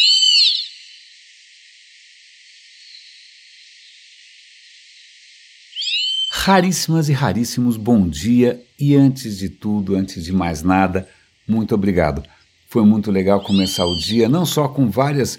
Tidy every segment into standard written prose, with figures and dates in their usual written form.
Raríssimas e raríssimos, bom dia e antes de tudo, antes de mais nada, muito obrigado. Foi muito legal começar o dia, não só com várias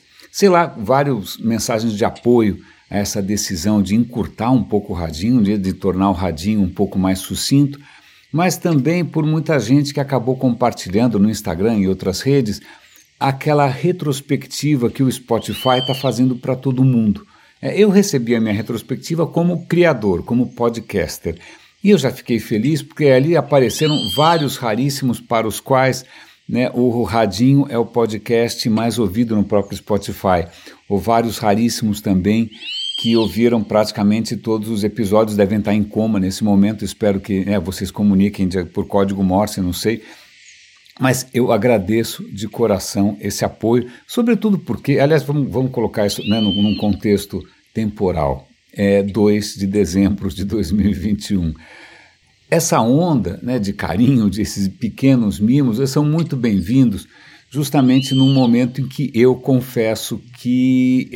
mensagens de apoio a essa decisão de encurtar um pouco o radinho, de tornar o radinho um pouco mais sucinto, mas também por muita gente que acabou compartilhando no Instagram e outras redes aquela retrospectiva que o Spotify está fazendo para todo mundo. Eu recebi a minha retrospectiva como criador, como podcaster, e eu já fiquei feliz porque ali apareceram vários raríssimos para os quais o Radinho é o podcast mais ouvido no próprio Spotify, ou vários raríssimos também que ouviram praticamente todos os episódios, devem estar em coma nesse momento, espero que vocês comuniquem por código Morse, não sei. Mas eu agradeço de coração esse apoio, sobretudo porque, aliás, vamos colocar isso num contexto temporal, 2 de dezembro de 2021. Essa onda de carinho, desses pequenos mimos, eles são muito bem-vindos, justamente num momento em que eu confesso que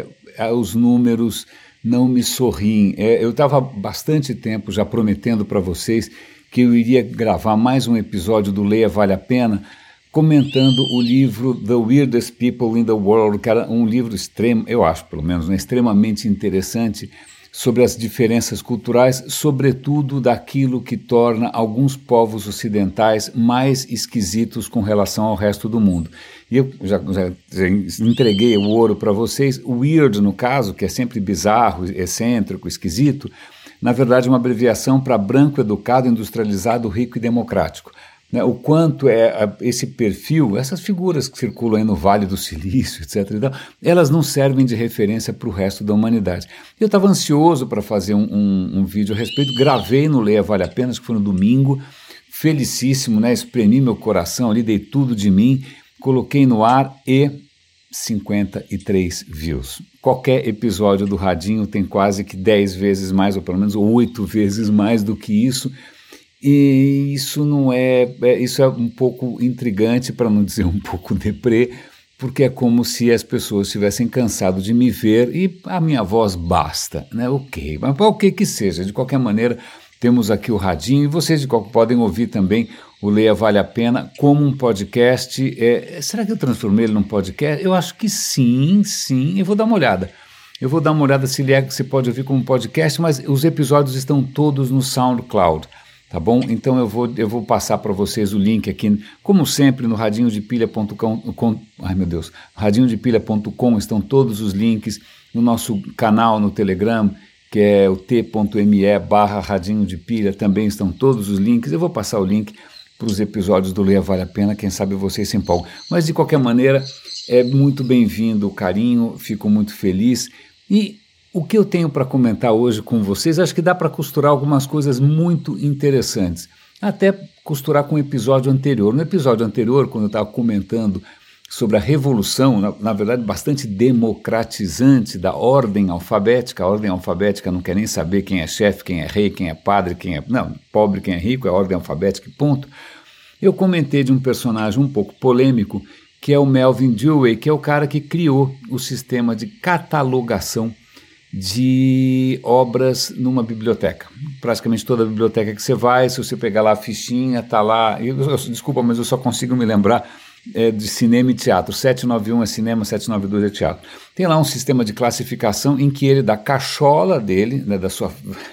os números não me sorriem. Eu estava há bastante tempo já prometendo para vocês que eu iria gravar mais um episódio do Leia Vale a Pena, comentando o livro The Weirdest People in the World, que era um livro eu acho pelo menos, extremamente interessante, sobre as diferenças culturais, sobretudo daquilo que torna alguns povos ocidentais mais esquisitos com relação ao resto do mundo. E eu já entreguei o ouro para vocês. O weird, no caso, que é sempre bizarro, excêntrico, esquisito, na verdade, uma abreviação para branco, educado, industrializado, rico e democrático. O quanto esse perfil, essas figuras que circulam aí no Vale do Silício, etc., elas não servem de referência para o resto da humanidade. Eu estava ansioso para fazer um vídeo a respeito, gravei no Leia Vale a Pena, acho que foi no domingo, felicíssimo, espremi meu coração ali, dei tudo de mim, coloquei no ar e 53 views. Qualquer episódio do Radinho tem quase que 10 vezes mais, ou pelo menos 8 vezes mais do que isso, e isso isso é um pouco intrigante, para não dizer um pouco deprê, porque é como se as pessoas tivessem cansado de me ver e a minha voz basta, Ok, mas o que seja, de qualquer maneira, temos aqui o Radinho e vocês podem ouvir também o Leia Vale a Pena como um podcast. Será que eu transformei ele num podcast? Eu acho que sim, eu vou dar uma olhada. Se você pode ouvir como um podcast, mas os episódios estão todos no SoundCloud, tá bom? Então eu vou passar para vocês o link aqui, como sempre, no radinhodepilha.com. Ai meu Deus, radinhodepilha.com estão todos os links, no nosso canal no Telegram, que é o t.me/radinho de pilha, também estão todos os links. Eu vou passar o link para os episódios do Leia Vale a Pena, quem sabe vocês se empolgam. Mas, de qualquer maneira, é muito bem-vindo o carinho, fico muito feliz. E o que eu tenho para comentar hoje com vocês, acho que dá para costurar algumas coisas muito interessantes. Até costurar com o episódio anterior. No episódio anterior, quando eu estava comentando sobre a revolução, na verdade bastante democratizante da ordem alfabética. A ordem alfabética não quer nem saber quem é chefe, quem é rei, quem é padre, pobre, quem é rico, é a ordem alfabética, ponto. Eu comentei de um personagem um pouco polêmico, que é o Melvin Dewey, que é o cara que criou o sistema de catalogação de obras numa biblioteca. Praticamente toda biblioteca que você vai, se você pegar lá a fichinha, está lá, desculpa, mas eu só consigo me lembrar de cinema e teatro. 791 é cinema, 792 é teatro. Tem lá um sistema de classificação em que ele, da cachola dele, da sua...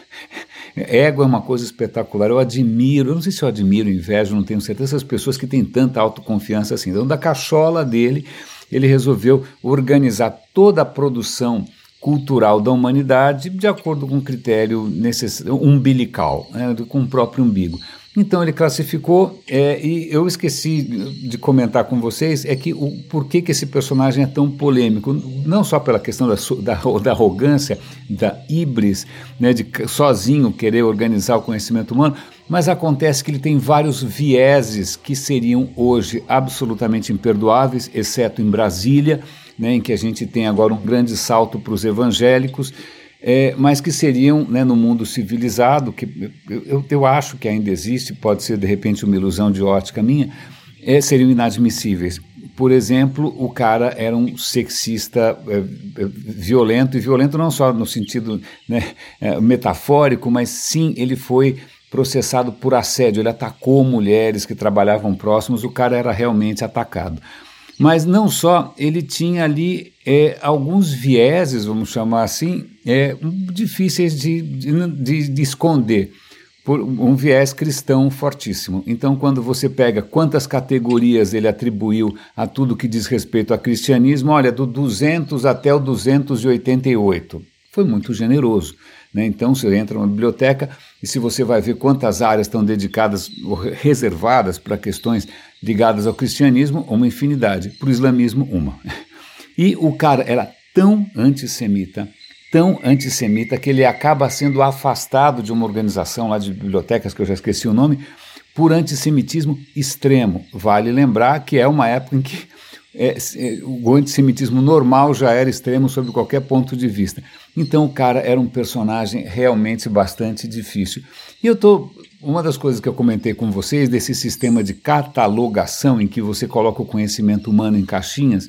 Ego é uma coisa espetacular, eu não sei se eu admiro, invejo, não tenho certeza, essas pessoas que têm tanta autoconfiança assim. Então, da cachola dele, ele resolveu organizar toda a produção cultural da humanidade de acordo com um critério umbilical, com o próprio umbigo. Então ele classificou, e eu esqueci de comentar com vocês, por que esse personagem é tão polêmico, não só pela questão da arrogância, da híbris, de sozinho querer organizar o conhecimento humano, mas acontece que ele tem vários vieses que seriam hoje absolutamente imperdoáveis, exceto em Brasília, em que a gente tem agora um grande salto para os evangélicos, mas que seriam, no mundo civilizado, que eu acho que ainda existe, pode ser de repente uma ilusão de ótica minha, seriam inadmissíveis. por exemplo, o cara era um sexista violento, e violento não só no sentido, né, metafórico, mas sim, ele foi processado por assédio, ele atacou mulheres que trabalhavam próximos, o cara era realmente atacado. Mas não só, ele tinha ali alguns vieses, vamos chamar assim, difíceis de esconder, por um viés cristão fortíssimo. Então, quando você pega quantas categorias ele atribuiu a tudo que diz respeito ao cristianismo, olha, do 200 até o 288, foi muito generoso, né? Então, você entra numa biblioteca e se você vai ver quantas áreas estão dedicadas ou reservadas para questões ligadas ao cristianismo, uma infinidade, para o islamismo, uma. E o cara era tão antissemita que ele acaba sendo afastado de uma organização lá de bibliotecas, que eu já esqueci o nome, por antissemitismo extremo. Vale lembrar que é uma época em que o antissemitismo normal já era extremo sob qualquer ponto de vista. Então o cara era um personagem realmente bastante difícil. E uma das coisas que eu comentei com vocês, desse sistema de catalogação em que você coloca o conhecimento humano em caixinhas,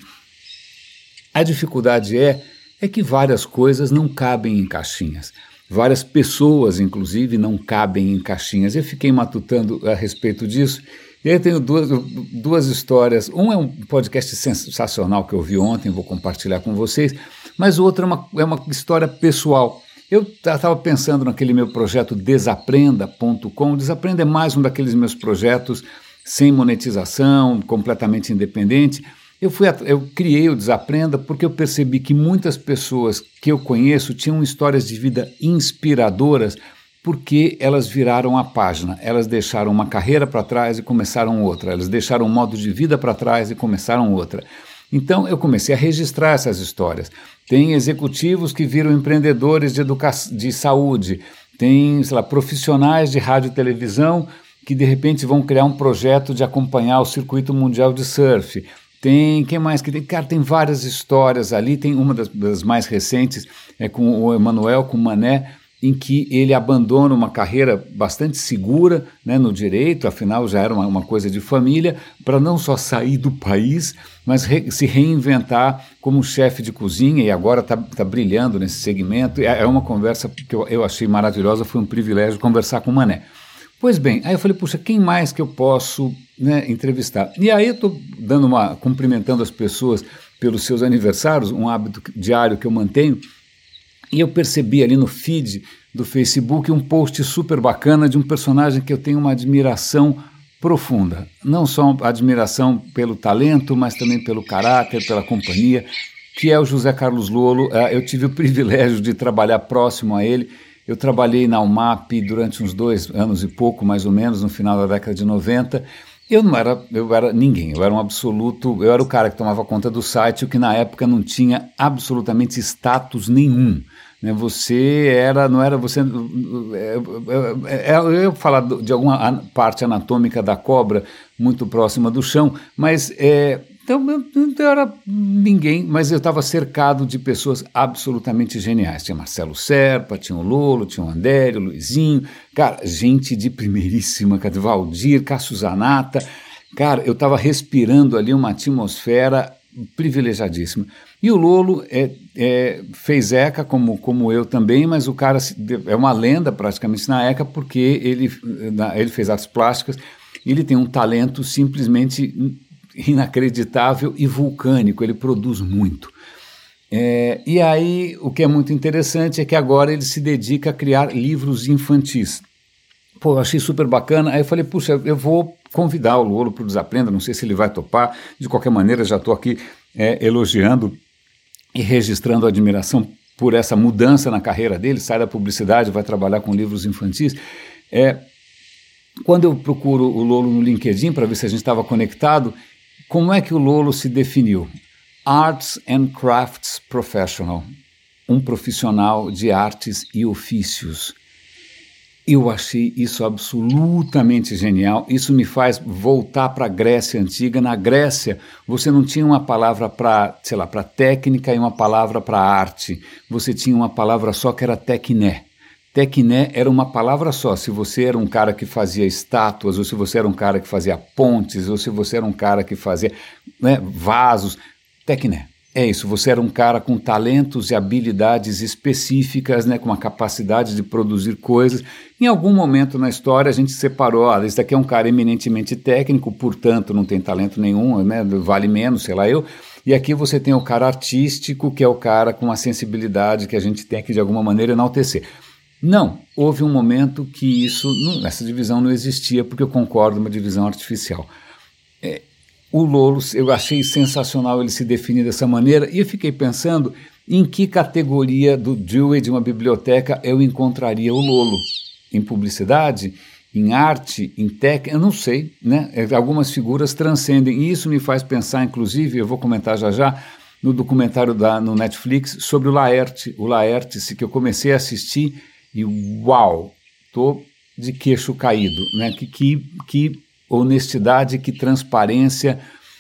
a dificuldade é que várias coisas não cabem em caixinhas. Várias pessoas, inclusive, não cabem em caixinhas. Eu fiquei matutando a respeito disso. E aí eu tenho duas histórias. Um é um podcast sensacional que eu vi ontem, vou compartilhar com vocês, mas o outro é uma história pessoal. Eu estava pensando naquele meu projeto Desaprenda.com. O Desaprenda é mais um daqueles meus projetos sem monetização, completamente independente. Eu criei o Desaprenda porque eu percebi que muitas pessoas que eu conheço tinham histórias de vida inspiradoras porque elas viraram a página, elas deixaram uma carreira para trás e começaram outra, elas deixaram um modo de vida para trás e começaram outra. Então eu comecei a registrar essas histórias. Tem executivos que viram empreendedores de saúde, tem, sei lá, profissionais de rádio e televisão que de repente vão criar um projeto de acompanhar o circuito mundial de surf. Tem, quem mais que tem? Cara, tem várias histórias ali, tem uma das mais recentes, com o Emanuel, com o Mané, em que ele abandona uma carreira bastante segura, né, no direito, afinal já era uma coisa de família, para não só sair do país, mas se reinventar como chefe de cozinha, e agora está brilhando nesse segmento. É uma conversa que eu achei maravilhosa, foi um privilégio conversar com o Mané. Pois bem, aí eu falei, puxa, quem mais que eu posso, né, entrevistar? E aí eu estou cumprimentando as pessoas pelos seus aniversários, um hábito diário que eu mantenho, e eu percebi ali no feed do Facebook um post super bacana de um personagem que eu tenho uma admiração profunda. Não só admiração pelo talento, mas também pelo caráter, pela companhia, que é o José Carlos Lolo. Eu tive o privilégio de trabalhar próximo a ele. Eu trabalhei na UMAP durante uns 2 anos e pouco, mais ou menos, no final da década de 90. Eu era ninguém, eu era um absoluto, eu era o cara que tomava conta do site, o que na época não tinha absolutamente status nenhum. Né? Eu ia falar de alguma parte anatômica da cobra muito próxima do chão, mas então eu não era ninguém, mas eu estava cercado de pessoas absolutamente geniais. Tinha Marcelo Serpa, tinha o Lolo, tinha o André, o Luizinho, cara, gente de primeiríssima, Valdir, Cássio Zanata. Cara, eu estava respirando ali uma atmosfera privilegiadíssima. E o Lolo fez ECA, como eu também, mas o cara é uma lenda praticamente na ECA, porque ele fez artes plásticas, ele tem um talento simplesmente inacreditável e vulcânico, ele produz muito. E aí, o que é muito interessante é que agora ele se dedica a criar livros infantis. Pô, eu achei super bacana, aí eu falei, puxa, eu vou convidar o Lolo para o Desaprenda, não sei se ele vai topar, de qualquer maneira já estou aqui elogiando e registrando a admiração por essa mudança na carreira dele, sai da publicidade, vai trabalhar com livros infantis. Quando eu procuro o Lolo no LinkedIn para ver se a gente estava conectado, como é que o Lolo se definiu? Arts and Crafts Professional, um profissional de artes e ofícios. Eu achei isso absolutamente genial, isso me faz voltar para a Grécia Antiga. Na Grécia, você não tinha uma palavra para, sei lá, para técnica e uma palavra para arte, você tinha uma palavra só que era tekné. Tecné era uma palavra só. Se você era um cara que fazia estátuas, ou se você era um cara que fazia pontes, ou se você era um cara que fazia, né, vasos, tecné. É isso, você era um cara com talentos e habilidades específicas, né, com uma capacidade de produzir coisas. Em algum momento na história a gente separou, esse daqui é um cara eminentemente técnico, portanto não tem talento nenhum, né, vale menos, sei lá eu. E aqui você tem o cara artístico, que é o cara com a sensibilidade que a gente tem que de alguma maneira enaltecer. Não, houve um momento que essa divisão não existia, porque eu concordo, uma divisão artificial. O Lolo, eu achei sensacional ele se definir dessa maneira, e eu fiquei pensando em que categoria do Dewey de uma biblioteca eu encontraria o Lolo. Em publicidade, em arte, em técnica, eu não sei, né? Algumas figuras transcendem, e isso me faz pensar, inclusive, eu vou comentar já já, no documentário no Netflix sobre o Laertes, que eu comecei a assistir e uau, estou de queixo caído, né? Que honestidade, que transparência,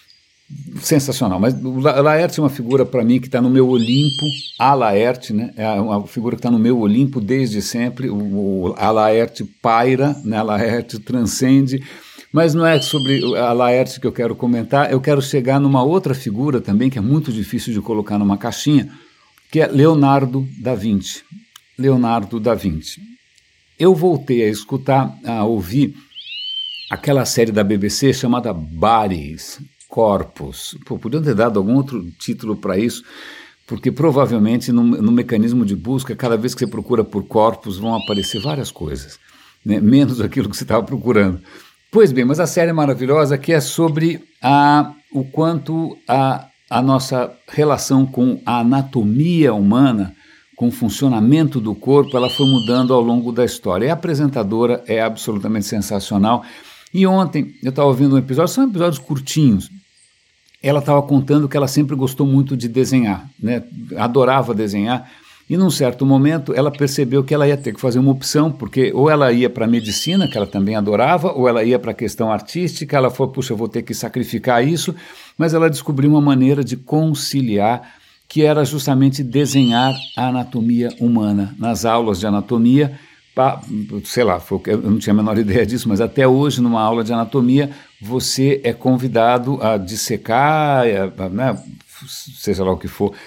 sensacional. Mas o Laerte é uma figura para mim que está no meu Olimpo, a Laerte, né? É uma figura que está no meu Olimpo desde sempre, a Laerte paira, né? A Laerte transcende, mas não é sobre a Laerte que eu quero comentar, eu quero chegar numa outra figura também que é muito difícil de colocar numa caixinha, que é Leonardo da Vinci. Leonardo da Vinci. Eu voltei a escutar, a ouvir aquela série da BBC chamada Bodies, Corpos. Podiam ter dado algum outro título para isso, porque provavelmente no mecanismo de busca, cada vez que você procura por corpos, vão aparecer várias coisas, né? Menos aquilo que você estava procurando. Pois bem, mas a série é maravilhosa, que é sobre o quanto a nossa relação com a anatomia humana, com o funcionamento do corpo, ela foi mudando ao longo da história. E a apresentadora é absolutamente sensacional. E ontem eu estava ouvindo um episódio, são episódios curtinhos, ela estava contando que ela sempre gostou muito de desenhar, né? Adorava desenhar, e num certo momento ela percebeu que ela ia ter que fazer uma opção, porque ou ela ia para a medicina, que ela também adorava, ou ela ia para a questão artística, ela falou, puxa, eu vou ter que sacrificar isso, mas ela descobriu uma maneira de conciliar, que era justamente desenhar a anatomia humana. Nas aulas de anatomia, sei lá, eu não tinha a menor ideia disso, mas até hoje, numa aula de anatomia, você é convidado a dissecar, né, seja lá o que for,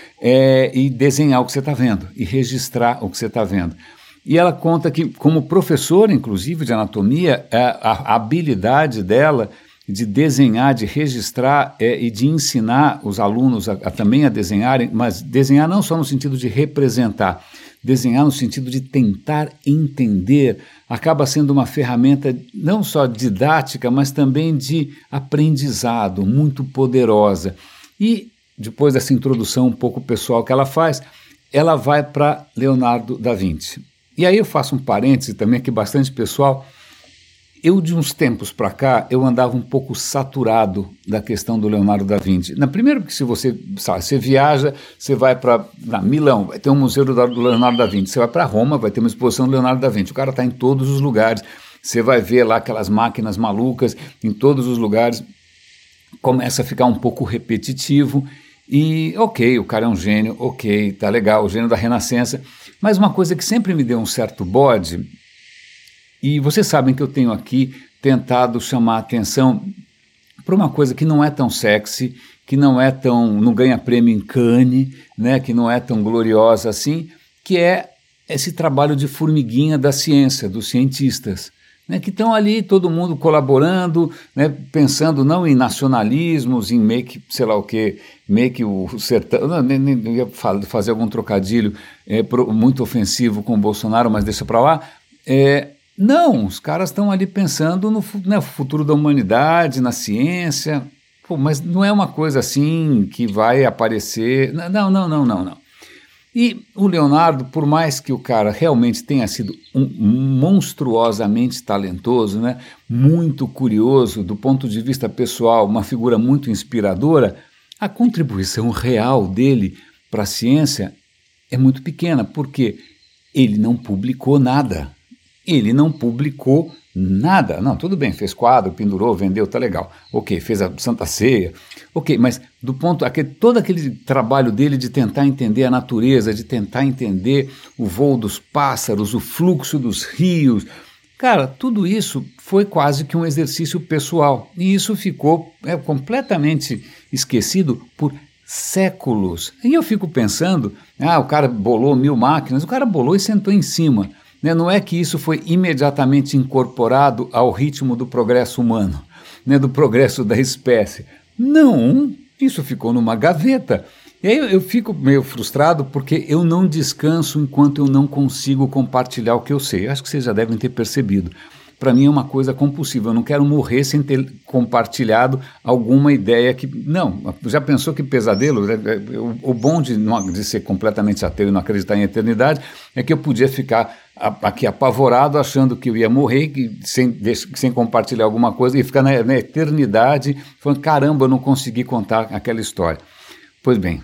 e desenhar o que você está vendo, e registrar o que você está vendo. E ela conta que, como professora, inclusive, de anatomia, a habilidade dela de desenhar, de registrar e de ensinar os alunos também a desenharem, mas desenhar não só no sentido de representar, desenhar no sentido de tentar entender, acaba sendo uma ferramenta não só didática, mas também de aprendizado, muito poderosa. E depois dessa introdução um pouco pessoal que ela faz, ela vai para Leonardo da Vinci. E aí eu faço um parêntese também aqui bastante pessoal. Eu, de uns tempos para cá, eu andava um pouco saturado da questão do Leonardo da Vinci. Primeiro porque se você viaja, você vai para Milão, vai ter um museu do Leonardo da Vinci. Você vai para Roma, vai ter uma exposição do Leonardo da Vinci. O cara está em todos os lugares. Você vai ver lá aquelas máquinas malucas em todos os lugares. Começa a ficar um pouco repetitivo. E ok, o cara é um gênio, ok, tá legal, o gênio da Renascença. Mas uma coisa que sempre me deu um certo bode... E vocês sabem que eu tenho aqui tentado chamar a atenção para uma coisa que não é tão sexy, que não ganha prêmio em Cannes, né, que não é tão gloriosa assim, que é esse trabalho de formiguinha da ciência, dos cientistas, né, que estão ali, todo mundo colaborando, né, pensando não em nacionalismos, em make, sei lá o quê, make o sertão, nem ia fazer algum trocadilho muito ofensivo com o Bolsonaro, mas deixa para lá, não, os caras estão ali pensando no futuro da humanidade, na ciência, mas não é uma coisa assim que vai aparecer, não. E o Leonardo, por mais que o cara realmente tenha sido monstruosamente talentoso, né, muito curioso do ponto de vista pessoal, uma figura muito inspiradora, a contribuição real dele para a ciência é muito pequena, porque ele não publicou nada. Ele não publicou Nada. Não, tudo bem, fez quadro, pendurou, vendeu, tá legal. Ok, fez a Santa Ceia. Ok, mas do ponto, todo aquele trabalho dele de tentar entender a natureza, de tentar entender o voo dos pássaros, o fluxo dos rios, cara, tudo isso foi quase que um exercício pessoal. E isso ficou completamente esquecido por séculos. E eu fico pensando, o cara bolou 1000 máquinas, o cara bolou e sentou em cima. Né? Não é que isso foi imediatamente incorporado ao ritmo do progresso humano, né? Do progresso da espécie. Não, isso ficou numa gaveta. E aí eu fico meio frustrado porque eu não descanso enquanto eu não consigo compartilhar o que eu sei. Acho que vocês já devem ter percebido. Para mim é uma coisa compulsiva, eu não quero morrer sem ter compartilhado alguma ideia que... Não, já pensou que pesadelo? O bom de ser completamente ateu e não acreditar em eternidade é que eu podia ficar aqui apavorado achando que eu ia morrer sem compartilhar alguma coisa e ficar na eternidade falando, caramba, eu não consegui contar aquela história. Pois bem,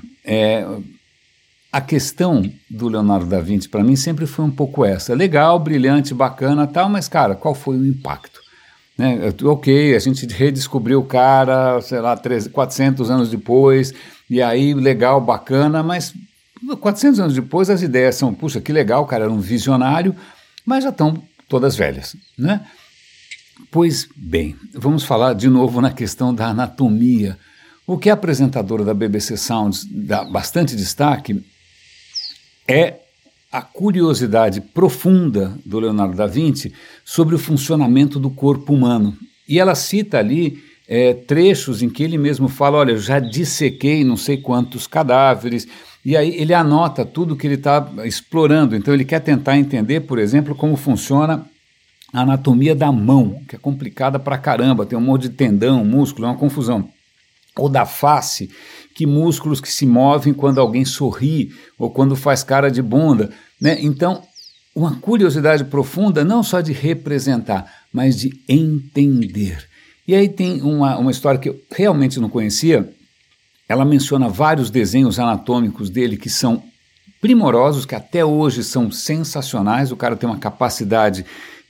a questão do Leonardo da Vinci, para mim, sempre foi um pouco essa. Legal, brilhante, bacana, tal, mas, cara, qual foi o impacto? Né? Ok, a gente redescobriu o cara, sei lá, 400 anos depois, e aí, legal, bacana, mas 400 anos depois as ideias são, puxa, que legal, o cara era um visionário, mas já estão todas velhas, né? Pois bem, vamos falar de novo na questão da anatomia. O que a apresentadora da BBC Sounds dá bastante destaque é a curiosidade profunda do Leonardo da Vinci sobre o funcionamento do corpo humano. E ela cita ali trechos em que ele mesmo fala, olha, eu já dissequei não sei quantos cadáveres, e aí ele anota tudo que ele está explorando. Então ele quer tentar entender, por exemplo, como funciona a anatomia da mão, que é complicada pra caramba, tem um monte de tendão, músculo, é uma confusão. Ou da face, que músculos que se movem quando alguém sorri ou quando faz cara de bunda, né? Então, uma curiosidade profunda não só de representar, mas de entender. E aí tem uma história que eu realmente não conhecia, ela menciona vários desenhos anatômicos dele que são primorosos, que até hoje são sensacionais, o cara tem uma capacidade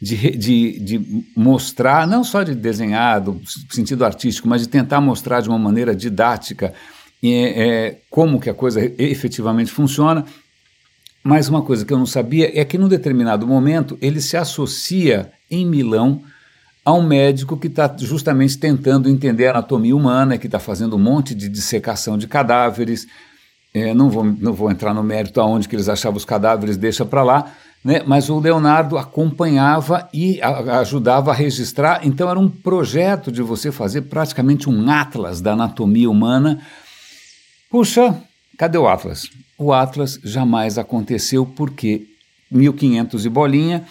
de mostrar, não só de desenhar do sentido artístico, mas de tentar mostrar de uma maneira didática como que a coisa efetivamente funciona. Mas uma coisa que eu não sabia é que num determinado momento ele se associa em Milão a um médico que está justamente tentando entender a anatomia humana, que está fazendo um monte de dissecação de cadáveres. Não vou entrar no mérito aonde que eles achavam os cadáveres, deixa para lá, né? Mas o Leonardo acompanhava e ajudava a registrar, então era um projeto de você fazer praticamente um atlas da anatomia humana. Puxa, cadê o atlas? O atlas jamais aconteceu porque 1500 e bolinha,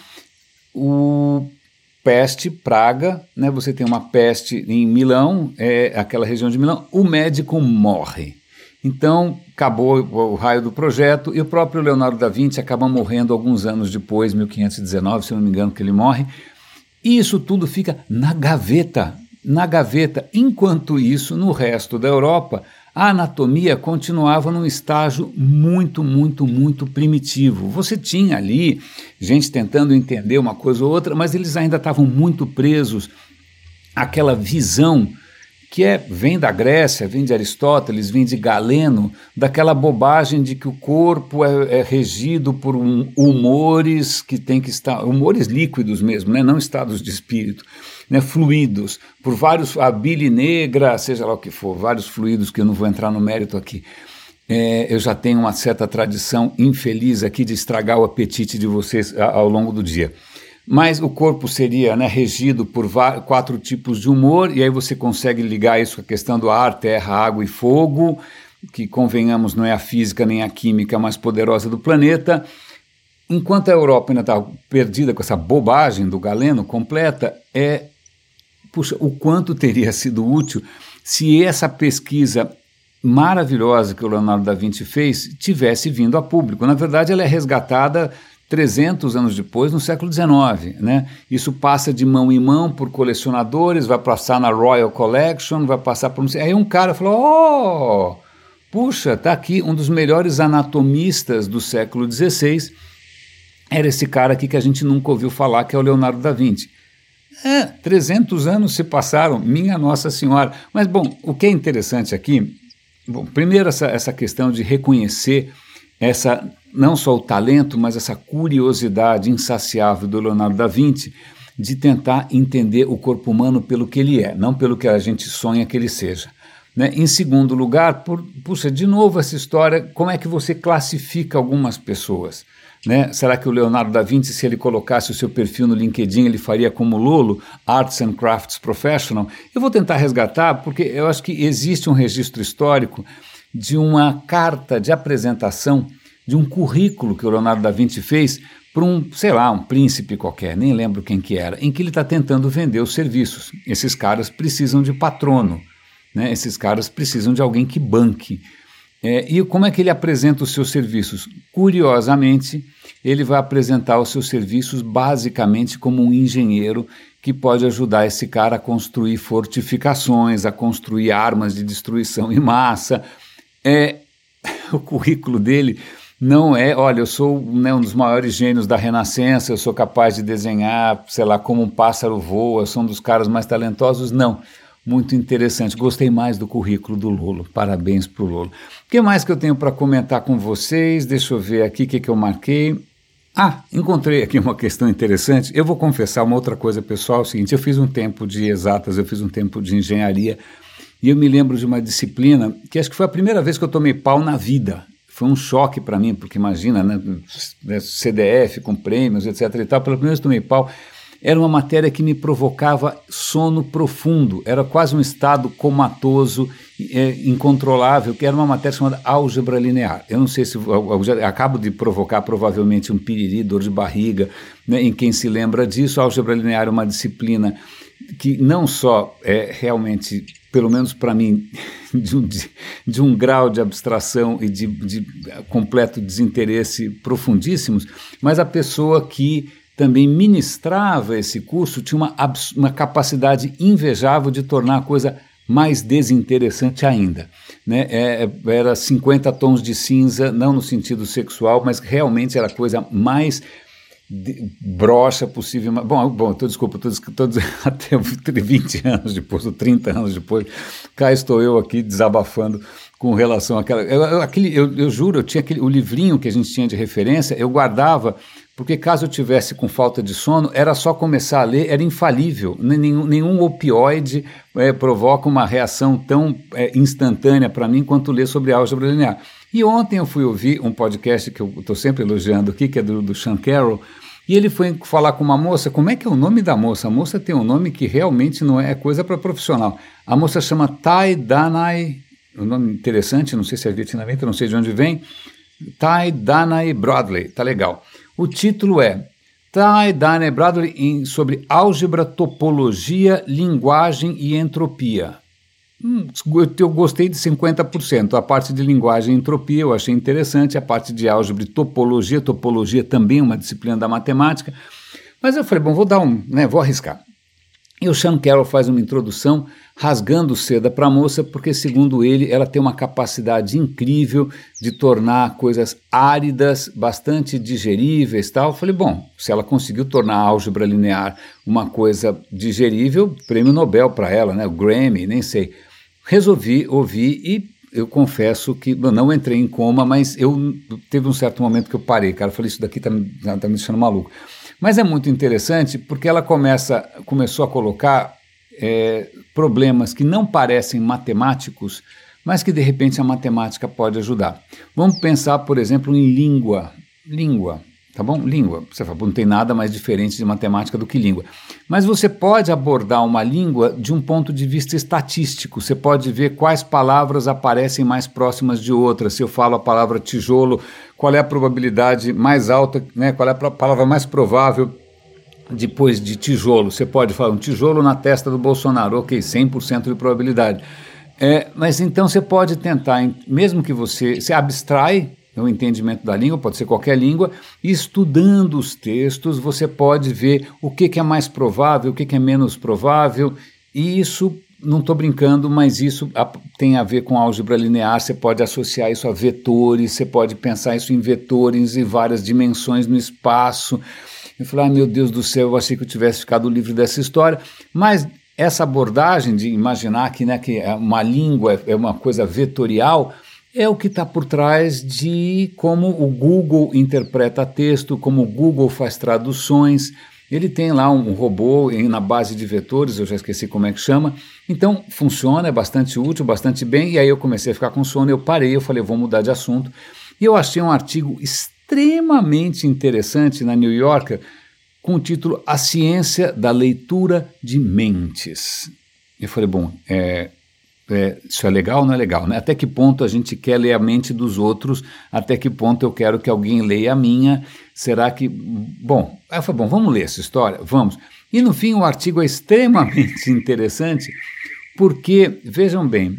peste, praga, né? Você tem uma peste em Milão, aquela região de Milão, o médico morre. Então, acabou o raio do projeto e o próprio Leonardo da Vinci acaba morrendo alguns anos depois, 1519, se não me engano, que ele morre. E isso tudo fica na gaveta. Enquanto isso, no resto da Europa, a anatomia continuava num estágio muito, muito, muito primitivo. Você tinha ali gente tentando entender uma coisa ou outra, mas eles ainda estavam muito presos àquela visão que vem da Grécia, vem de Aristóteles, vem de Galeno, daquela bobagem de que o corpo é regido por humores que tem que estar, humores líquidos mesmo, né? Não estados de espírito, né? Fluidos, por vários, a bile negra, seja lá o que for, vários fluidos que eu não vou entrar no mérito aqui. Eu já tenho uma certa tradição infeliz aqui de estragar o apetite de vocês ao longo do dia. Mas o corpo seria, né, regido por 4 tipos de humor, e aí você consegue ligar isso com a questão do ar, terra, água e fogo, que, convenhamos, não é a física nem a química mais poderosa do planeta. Enquanto a Europa ainda está perdida com essa bobagem do Galeno completa, puxa, o quanto teria sido útil se essa pesquisa maravilhosa que o Leonardo da Vinci fez tivesse vindo a público. Na verdade, ela é resgatada 300 anos depois, no século XIX, né? Isso passa de mão em mão por colecionadores, vai passar na Royal Collection, vai passar por... Aí um cara falou, puxa, tá aqui um dos melhores anatomistas do século XVI, era esse cara aqui que a gente nunca ouviu falar, que é o Leonardo da Vinci. 300 anos se passaram, minha Nossa Senhora. Mas, bom, o que é interessante aqui, bom, primeiro essa questão de reconhecer não só o talento, mas essa curiosidade insaciável do Leonardo da Vinci de tentar entender o corpo humano pelo que ele é, não pelo que a gente sonha que ele seja. Né? Em segundo lugar, puxa, de novo essa história, como é que você classifica algumas pessoas? Né? Será que o Leonardo da Vinci, se ele colocasse o seu perfil no LinkedIn, ele faria como Lolo, Arts and Crafts Professional? Eu vou tentar resgatar, porque eu acho que existe um registro histórico de uma carta de apresentação, de um currículo que o Leonardo da Vinci fez para um príncipe qualquer, nem lembro quem que era, em que ele está tentando vender os serviços. Esses caras precisam de patrono, né? Esses caras precisam de alguém que banque. E como é que ele apresenta os seus serviços? Curiosamente, ele vai apresentar os seus serviços basicamente como um engenheiro que pode ajudar esse cara a construir fortificações, a construir armas de destruição em massa. O currículo dele não é, olha, eu sou, né, um dos maiores gênios da Renascença, eu sou capaz de desenhar, sei lá, como um pássaro voa, eu sou um dos caras mais talentosos, não. Muito interessante, gostei mais do currículo do Lolo, parabéns para o Lolo. O que mais que eu tenho para comentar com vocês? Deixa eu ver aqui o que eu marquei. Encontrei aqui uma questão interessante. Eu vou confessar uma outra coisa, pessoal, é o seguinte, eu fiz um tempo de exatas, eu fiz um tempo de engenharia, e eu me lembro de uma disciplina que acho que foi a primeira vez que eu tomei pau na vida. Foi um choque para mim, porque imagina, né, CDF com prêmios, etc. e tal, pela primeira vez que eu tomei pau. Era uma matéria que me provocava sono profundo, era quase um estado comatoso, incontrolável, que era uma matéria chamada álgebra linear. Eu não sei se acabo de provocar provavelmente um piriri, dor de barriga, né, em quem se lembra disso. A álgebra linear é uma disciplina que não só é realmente, pelo menos para mim, de um grau de abstração e de completo desinteresse profundíssimos, mas a pessoa que também ministrava esse curso tinha uma capacidade invejável de tornar a coisa mais desinteressante ainda. Né? Era 50 tons de cinza, não no sentido sexual, mas realmente era a coisa mais broxa possível. Desculpa, estou até 20 anos depois, ou 30 anos depois, cá estou eu aqui desabafando com relação àquela... Eu juro, eu tinha o livrinho que a gente tinha de referência, eu guardava, porque caso eu tivesse com falta de sono, era só começar a ler, era infalível. Nenhum opioide provoca uma reação tão instantânea para mim quanto ler sobre álgebra linear. E ontem eu fui ouvir um podcast que eu estou sempre elogiando aqui, que é do Sean Carroll, e ele foi falar com uma moça. Como é que é o nome da moça? A moça tem um nome que realmente não é coisa para profissional. A moça chama Tai Danai, um nome interessante, não sei se é vietnamita, não sei de onde vem, Tai Danai Bradley, tá legal. O título é Tai Danai Bradley sobre álgebra, topologia, linguagem e entropia. Eu gostei de 50%. A parte de linguagem e entropia eu achei interessante, a parte de álgebra e topologia também é uma disciplina da matemática. Mas eu falei, vou arriscar. E o Sean Carroll faz uma introdução rasgando seda para a moça, porque, segundo ele, ela tem uma capacidade incrível de tornar coisas áridas, bastante digeríveis e tal. Eu falei, se ela conseguiu tornar a álgebra linear uma coisa digerível, prêmio Nobel para ela, né? O Grammy, nem sei. Resolvi ouvir e eu confesso que não entrei em coma, mas teve um certo momento que eu parei, cara. Eu falei, isso daqui tá me deixando maluco. Mas é muito interessante porque ela começou a colocar problemas que não parecem matemáticos, mas que de repente a matemática pode ajudar. Vamos pensar, por exemplo, em língua, tá bom? Língua, você fala, não tem nada mais diferente de matemática do que língua. Mas você pode abordar uma língua de um ponto de vista estatístico, você pode ver quais palavras aparecem mais próximas de outras. Se eu falo a palavra tijolo, qual é a probabilidade mais alta, né? Qual é a palavra mais provável depois de tijolo? Você pode falar um tijolo na testa do Bolsonaro, ok, 100% de probabilidade. Mas então você pode tentar, mesmo que você se abstrai o entendimento da língua, pode ser qualquer língua, e estudando os textos você pode ver o que é mais provável, o que é menos provável, e isso, não estou brincando, mas isso tem a ver com álgebra linear. Você pode associar isso a vetores, você pode pensar isso em vetores em várias dimensões no espaço. Eu falei, meu Deus do céu, eu achei que eu tivesse ficado livre dessa história, mas essa abordagem de imaginar que, né, que uma língua é uma coisa vetorial é o que está por trás de como o Google interpreta texto, como o Google faz traduções. Ele tem lá um robô na base de vetores, eu já esqueci como é que chama, então funciona, é bastante útil, bastante bem, e aí eu comecei a ficar com sono, eu parei, eu falei, vou mudar de assunto, e eu achei um artigo extremamente interessante na New Yorker, com o título A Ciência da Leitura de Mentes. Eu falei, bom, isso é legal ou não é legal, né? Até que ponto a gente quer ler a mente dos outros, até que ponto eu quero que alguém leia a minha, será que... Bom, aí eu falei, bom, vamos ler essa história? Vamos. E no fim o artigo é extremamente interessante, porque, vejam bem,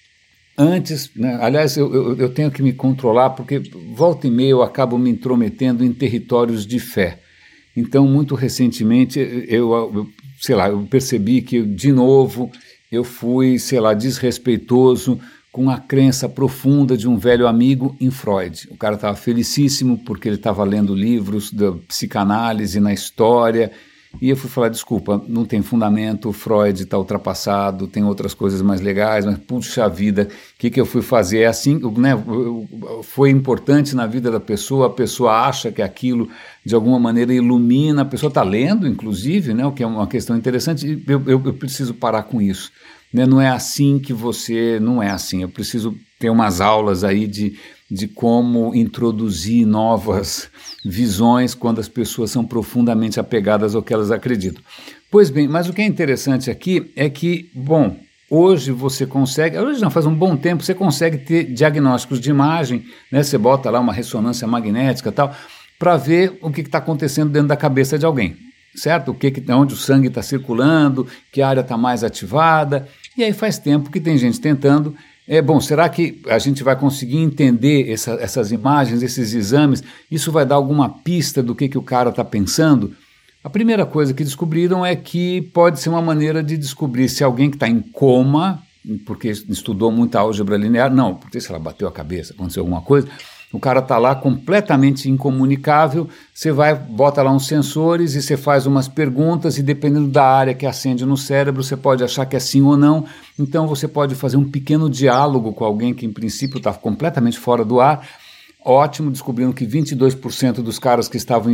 antes, né, aliás, eu tenho que me controlar, porque volta e meia eu acabo me intrometendo em territórios de fé. Então, muito recentemente, eu percebi que, de novo, eu fui, desrespeitoso com a crença profunda de um velho amigo em Freud. O cara estava felicíssimo porque ele estava lendo livros da psicanálise na história, e eu fui falar, desculpa, não tem fundamento, Freud está ultrapassado, tem outras coisas mais legais, mas puxa vida, o que eu fui fazer? É assim, né, foi importante na vida da pessoa, a pessoa acha que aquilo de alguma maneira ilumina, a pessoa está lendo, inclusive, né, o que é uma questão interessante, e eu preciso parar com isso. Né, não é assim que não é assim, eu preciso ter umas aulas aí de como introduzir novas visões quando as pessoas são profundamente apegadas ao que elas acreditam. Pois bem, mas o que é interessante aqui é que, bom, hoje faz um bom tempo, você consegue ter diagnósticos de imagem, né? Você bota lá uma ressonância magnética e tal, para ver o que está acontecendo dentro da cabeça de alguém, certo? Onde o sangue está circulando, que área está mais ativada, e aí faz tempo que tem gente tentando. Será que a gente vai conseguir entender essas imagens, esses exames? Isso vai dar alguma pista do que o cara está pensando? A primeira coisa que descobriram é que pode ser uma maneira de descobrir se alguém que está em coma, porque estudou muita álgebra linear, não, porque se ela bateu a cabeça, aconteceu alguma coisa, o cara está lá completamente incomunicável, você bota lá uns sensores e você faz umas perguntas e dependendo da área que acende no cérebro, você pode achar que é sim ou não, então você pode fazer um pequeno diálogo com alguém que em princípio está completamente fora do ar. Ótimo, descobriram que 25% dos caras que estavam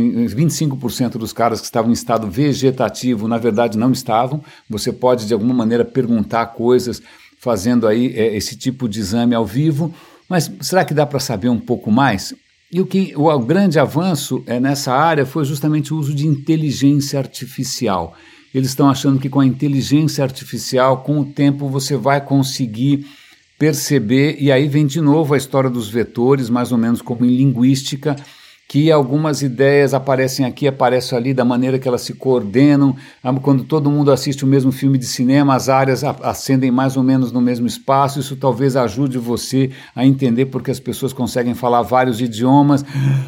em estado vegetativo, na verdade não estavam. Você pode de alguma maneira perguntar coisas fazendo aí esse tipo de exame ao vivo. Mas será que dá para saber um pouco mais? E o grande avanço nessa área foi justamente o uso de inteligência artificial. Eles estão achando que com a inteligência artificial, com o tempo, você vai conseguir perceber, e aí vem de novo a história dos vetores, mais ou menos como em linguística, que algumas ideias aparecem aqui, aparecem ali, da maneira que elas se coordenam. Quando todo mundo assiste o mesmo filme de cinema, as áreas acendem mais ou menos no mesmo espaço. Isso talvez ajude você a entender porque as pessoas conseguem falar vários idiomas.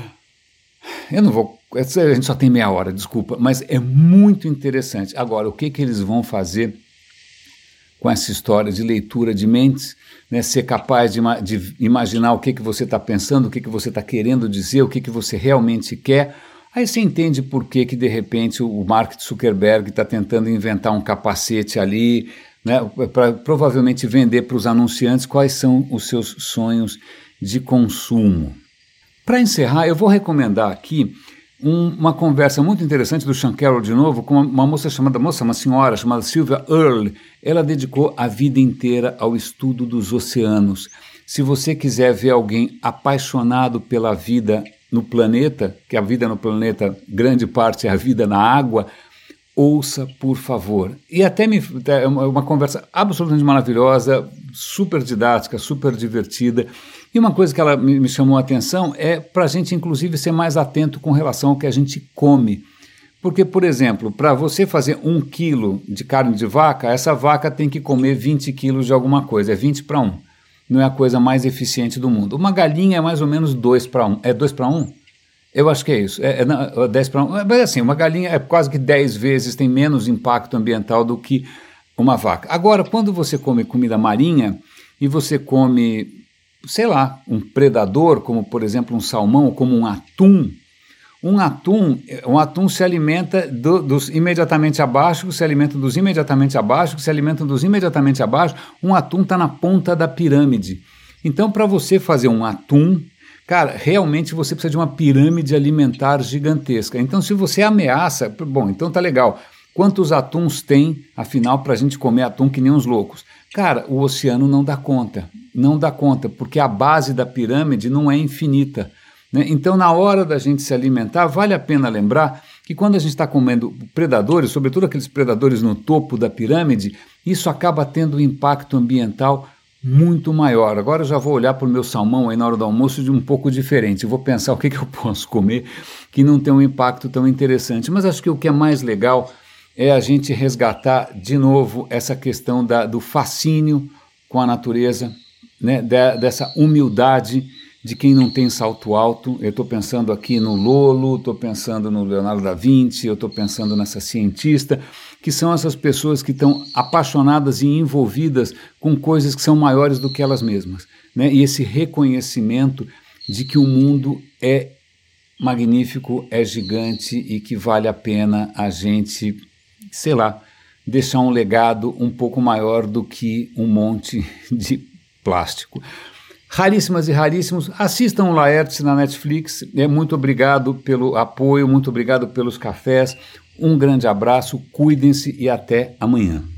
A gente só tem meia hora, desculpa, mas é muito interessante. Agora, o que eles vão fazer com essa história de leitura de mentes, né, ser capaz de imaginar o que você está pensando, o que você está querendo dizer, o que você realmente quer. Aí você entende por que de repente o Mark Zuckerberg está tentando inventar um capacete ali, né, para provavelmente vender para os anunciantes quais são os seus sonhos de consumo. Para encerrar, eu vou recomendar aqui uma conversa muito interessante do Sean Carroll de novo, com uma senhora chamada Sylvia Earle. Ela dedicou a vida inteira ao estudo dos oceanos. Se você quiser ver alguém apaixonado pela vida no planeta, que a vida no planeta, grande parte é a vida na água, ouça, por favor. E até é uma conversa absolutamente maravilhosa, super didática, super divertida. E uma coisa que ela me chamou a atenção é para a gente, inclusive, ser mais atento com relação ao que a gente come. Porque, por exemplo, para você fazer 1 quilo de carne de vaca, essa vaca tem que comer 20 quilos de alguma coisa, é 20 para 1. Não é a coisa mais eficiente do mundo. Uma galinha é mais ou menos 2 para 1. É 2 para 1? Eu acho que é isso, 10 para 1. Mas assim, uma galinha é quase que 10 vezes, tem menos impacto ambiental do que uma vaca. Agora, quando você come comida marinha e você come, sei lá, um predador, como por exemplo um salmão, ou como um atum, Um atum se alimenta dos imediatamente abaixo, que se alimenta dos imediatamente abaixo, que se alimentam dos imediatamente abaixo. Um atum está na ponta da pirâmide. Então, para você fazer um atum, cara, realmente você precisa de uma pirâmide alimentar gigantesca. Então, se você ameaça, bom, então tá legal. Quantos atuns tem, afinal, para a gente comer atum que nem uns loucos? Cara, o oceano não dá conta, porque a base da pirâmide não é infinita, né? Então, na hora da gente se alimentar, vale a pena lembrar que quando a gente está comendo predadores, sobretudo aqueles predadores no topo da pirâmide, isso acaba tendo um impacto ambiental muito maior. Agora eu já vou olhar para o meu salmão aí na hora do almoço de um pouco diferente. Eu vou pensar o que eu posso comer que não tem um impacto tão interessante. Mas acho que o que é mais legal é a gente resgatar de novo essa questão do fascínio com a natureza, né? Dessa humildade de quem não tem salto alto. Eu estou pensando aqui no Lolo, estou pensando no Leonardo da Vinci, eu estou pensando nessa cientista, que são essas pessoas que estão apaixonadas e envolvidas com coisas que são maiores do que elas mesmas, né? E esse reconhecimento de que o mundo é magnífico, é gigante e que vale a pena a gente, sei lá, deixar um legado um pouco maior do que um monte de plástico. Raríssimas e raríssimos, assistam o Laertes na Netflix. Muito obrigado pelo apoio, muito obrigado pelos cafés. Um grande abraço, cuidem-se e até amanhã.